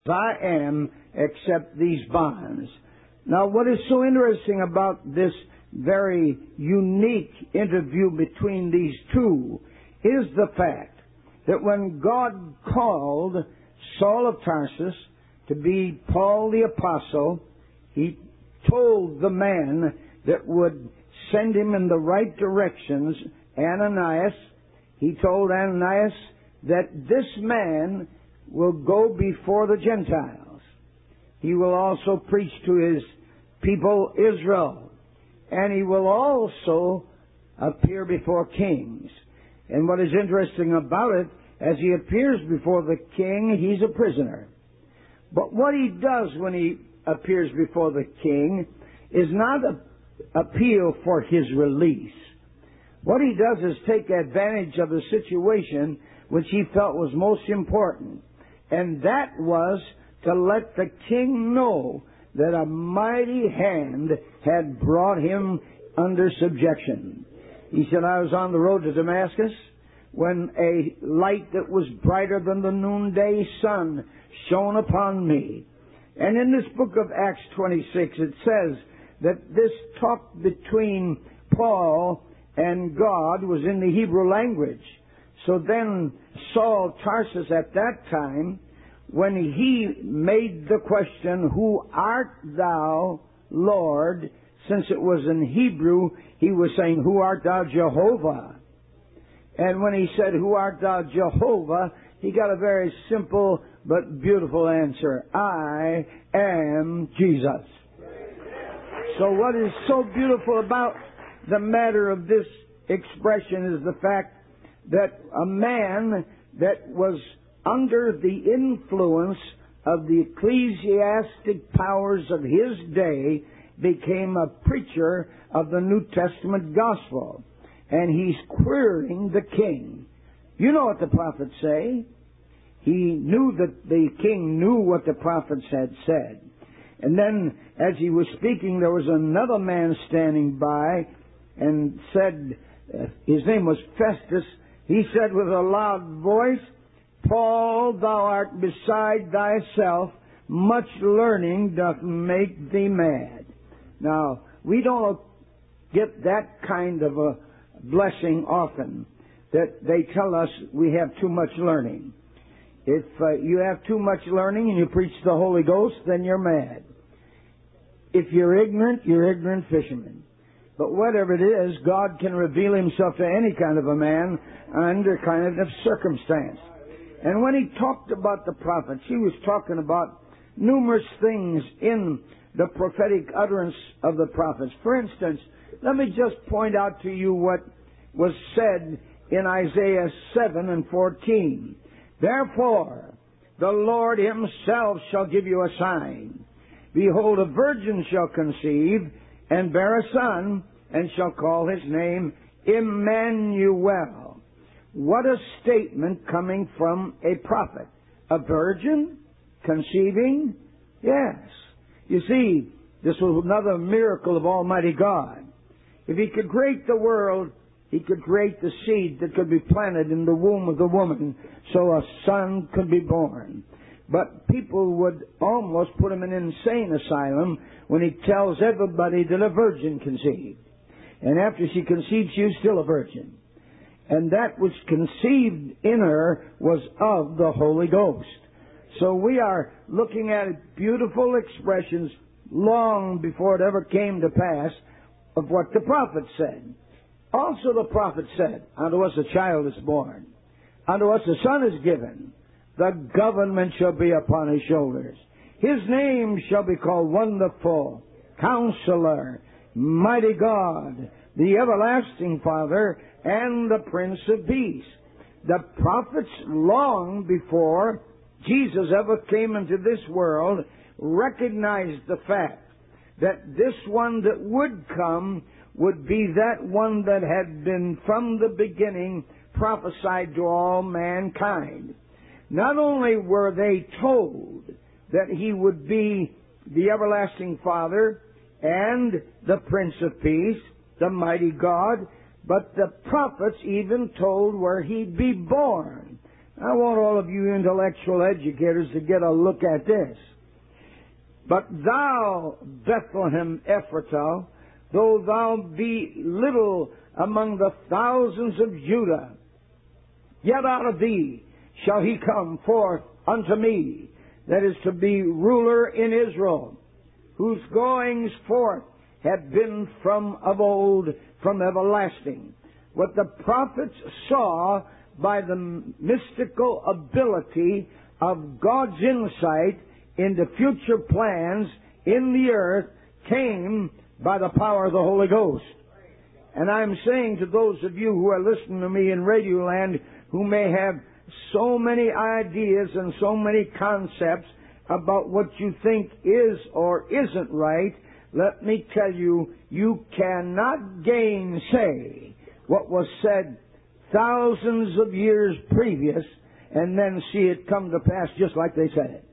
I am, accept these bonds. Now, what is so interesting about this very unique interview between these two is the fact that when God called Saul of Tarsus to be Paul the Apostle, He told the man that would send him in the right directions, Ananias, He told Ananias that this man will go before the Gentiles. He will also preach to his people Israel. And he will also appear before kings. And what is interesting about it, as he appears before the king, he's a prisoner. But what he does when he appears before the king is not appeal for his release. What he does is take advantage of the situation which he felt was most important. And that was to let the king know that a mighty hand had brought him under subjection. He said, I was on the road to Damascus when a light that was brighter than the noonday sun shone upon me. And in this book of Acts 26, it says that this talk between Paul and God was in the Hebrew language. So then Saul Tarsus at that time, when he made the question, who art thou, Lord? Since it was in Hebrew, he was saying, who art thou, Jehovah? And when he said, who art thou, Jehovah? He got a very simple but beautiful answer. I am Jesus. So what is so beautiful about the matter of this expression is the fact that a man that was under the influence of the ecclesiastic powers of his day became a preacher of the New Testament gospel. And he's querying the king. You know what the prophets say. He knew that the king knew what the prophets had said. And then, as he was speaking, there was another man standing by and said, his name was Festus. He said with a loud voice, Paul, thou art beside thyself. Much learning doth make thee mad. Now, we don't get that kind of a blessing often, that they tell us we have too much learning. If you have too much learning and you preach the Holy Ghost, then you're mad. If you're ignorant fisherman. But whatever it is, God can reveal Himself to any kind of a man under kind of circumstance. And when He talked about the prophets, He was talking about numerous things in the prophetic utterance of the prophets. For instance, let me just point out to you what was said in Isaiah 7:14. Therefore, the Lord Himself shall give you a sign. Behold, a virgin shall conceive and bear a son, and shall call his name Emmanuel. What a statement coming from a prophet. A virgin conceiving? Yes. You see, this was another miracle of Almighty God. If He could create the world, He could create the seed that could be planted in the womb of the woman so a son could be born. But people would almost put him in an insane asylum when He tells everybody that a virgin conceived. And after she conceived, she was still a virgin. And that which conceived in her was of the Holy Ghost. So we are looking at beautiful expressions long before it ever came to pass of what the prophet said. Also the prophet said, unto us a child is born, unto us a son is given, the government shall be upon His shoulders. His name shall be called Wonderful, Counselor, Mighty God, the Everlasting Father, and the Prince of Peace. The prophets, long before Jesus ever came into this world, recognized the fact that this one that would come would be that one that had been from the beginning prophesied to all mankind. Not only were they told that He would be the Everlasting Father and the Prince of Peace, the Mighty God, but the prophets even told where He'd be born. I want all of you intellectual educators to get a look at this. But thou, Bethlehem Ephratah, though thou be little among the thousands of Judah, yet out of thee shall he come forth unto me, that is to be ruler in Israel, whose goings forth have been from of old, from everlasting. What the prophets saw by the mystical ability of God's insight into future plans in the earth came by the power of the Holy Ghost. And I'm saying to those of you who are listening to me in Radio Land who may have so many ideas and so many concepts about what you think is or isn't right, let me tell you, you cannot gainsay what was said thousands of years previous and then see it come to pass just like they said it.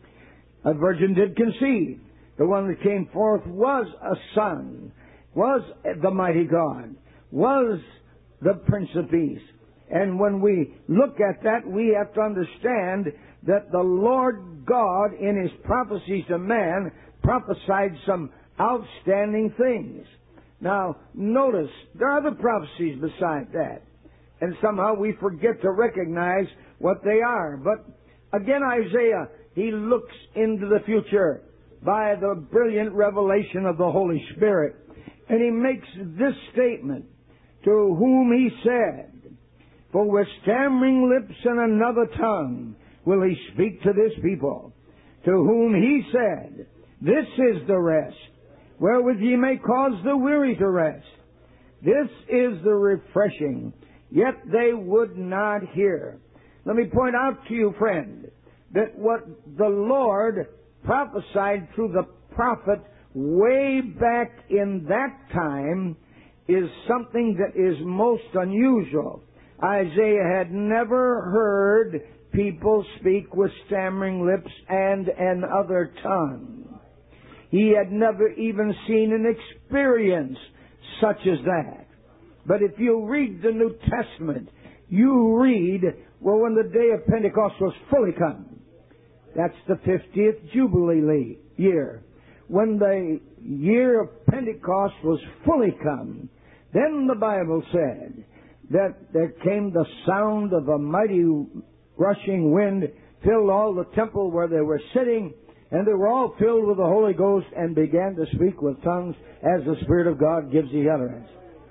A virgin did conceive. The one that came forth was a son, was the mighty God, was the Prince of Peace. And when we look at that, we have to understand that the Lord God, in His prophecies to man, prophesied some outstanding things. Now, notice, there are other prophecies beside that. And somehow we forget to recognize what they are. But again, Isaiah, he looks into the future by the brilliant revelation of the Holy Spirit. And he makes this statement, to whom he said, for with stammering lips and another tongue will he speak to this people, to whom he said, this is the rest, wherewith ye may cause the weary to rest. This is the refreshing, yet they would not hear. Let me point out to you, friend, that what the Lord prophesied through the prophet way back in that time is something that is most unusual. Isaiah had never heard people speak with stammering lips and another tongue. He had never even seen and experienced such as that. But if you read the New Testament, you read, well, when the day of Pentecost was fully come, that's the 50th Jubilee year. When the year of Pentecost was fully come, then the Bible said that there came the sound of a mighty rushing wind, filled all the temple where they were sitting, and they were all filled with the Holy Ghost and began to speak with tongues as the Spirit of God gives the utterance.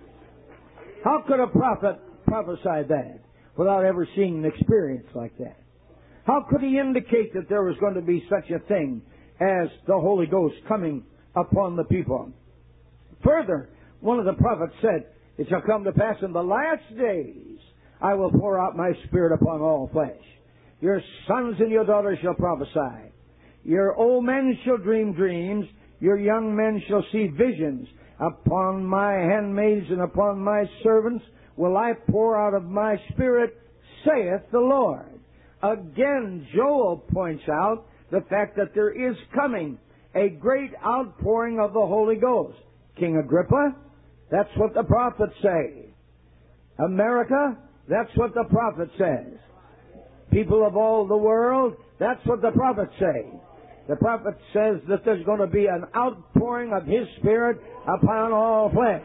How could a prophet prophesy that without ever seeing an experience like that? How could he indicate that there was going to be such a thing as the Holy Ghost coming upon the people? Further, one of the prophets said, it shall come to pass in the last days, I will pour out my Spirit upon all flesh. Your sons and your daughters shall prophesy. Your old men shall dream dreams. Your young men shall see visions. Upon my handmaids and upon my servants will I pour out of my Spirit, saith the Lord. Again, Joel points out the fact that there is coming a great outpouring of the Holy Ghost. King Agrippa, that's what the prophets say. America, that's what the prophet says. People of all the world, that's what the prophets say. The prophet says that there's going to be an outpouring of His Spirit upon all flesh.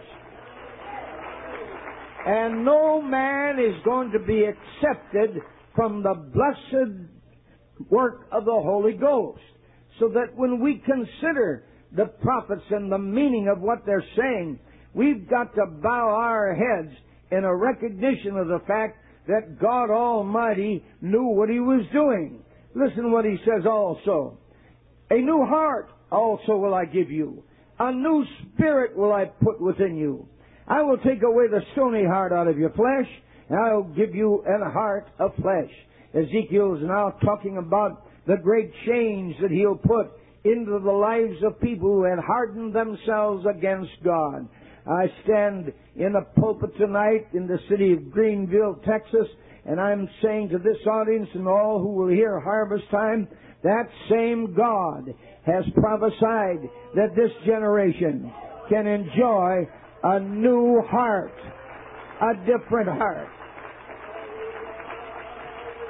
And no man is going to be accepted from the blessed work of the Holy Ghost. So that when we consider the prophets and the meaning of what they're saying, we've got to bow our heads in a recognition of the fact that God Almighty knew what He was doing. Listen what He says also. A new heart also will I give you. A new spirit will I put within you. I will take away the stony heart out of your flesh, and I will give you a heart of flesh. Ezekiel is now talking about the great change that He'll put into the lives of people who had hardened themselves against God. I stand in a pulpit tonight in the city of Greenville, Texas, and I'm saying to this audience and all who will hear Harvest Time, that same God has prophesied that this generation can enjoy a new heart, a different heart.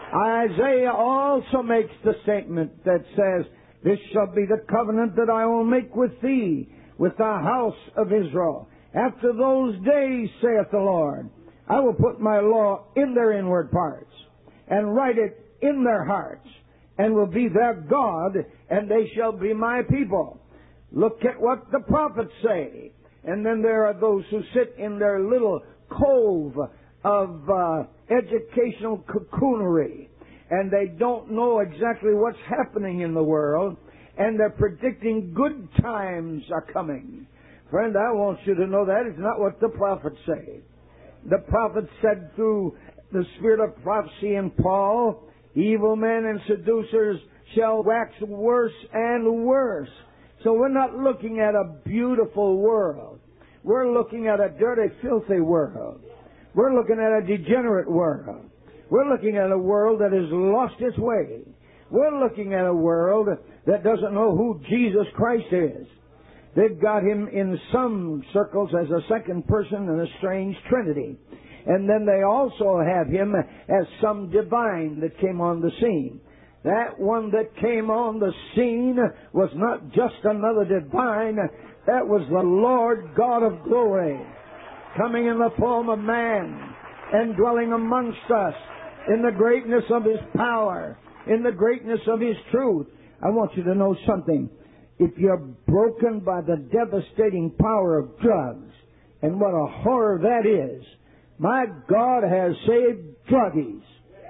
Isaiah also makes the statement that says, "This shall be the covenant that I will make with thee, with the house of Israel. After those days, saith the Lord, I will put my law in their inward parts, and write it in their hearts, and will be their God, and they shall be my people." Look at what the prophets say. And then there are those who sit in their little cove of educational cocoonery, and they don't know exactly what's happening in the world, and they're predicting good times are coming. Friend, I want you to know that is not what the prophets say. The prophets said through the spirit of prophecy in Paul, "Evil men and seducers shall wax worse and worse." So we're not looking at a beautiful world. We're looking at a dirty, filthy world. We're looking at a degenerate world. We're looking at a world that has lost its way. We're looking at a world that doesn't know who Jesus Christ is. They've got him in some circles as a second person in a strange Trinity. And then they also have him as some divine that came on the scene. That one that came on the scene was not just another divine. That was the Lord God of glory, coming in the form of man and dwelling amongst us in the greatness of his power, in the greatness of his truth. I want you to know something. If you're broken by the devastating power of drugs, and what a horror that is, my God has saved druggies.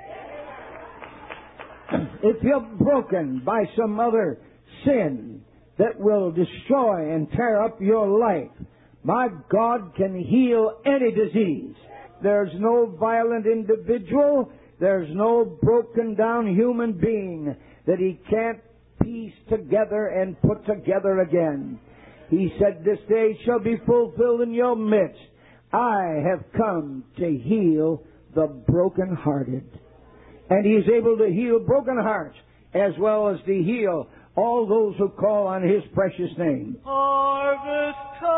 If you're broken by some other sin that will destroy and tear up your life, my God can heal any disease. There's no violent individual, there's no broken down human being that he can't piece together and put together again. He said, "This day shall be fulfilled in your midst. I have come to heal the brokenhearted." And he is able to heal broken hearts as well as to heal all those who call on his precious name. Harvest time.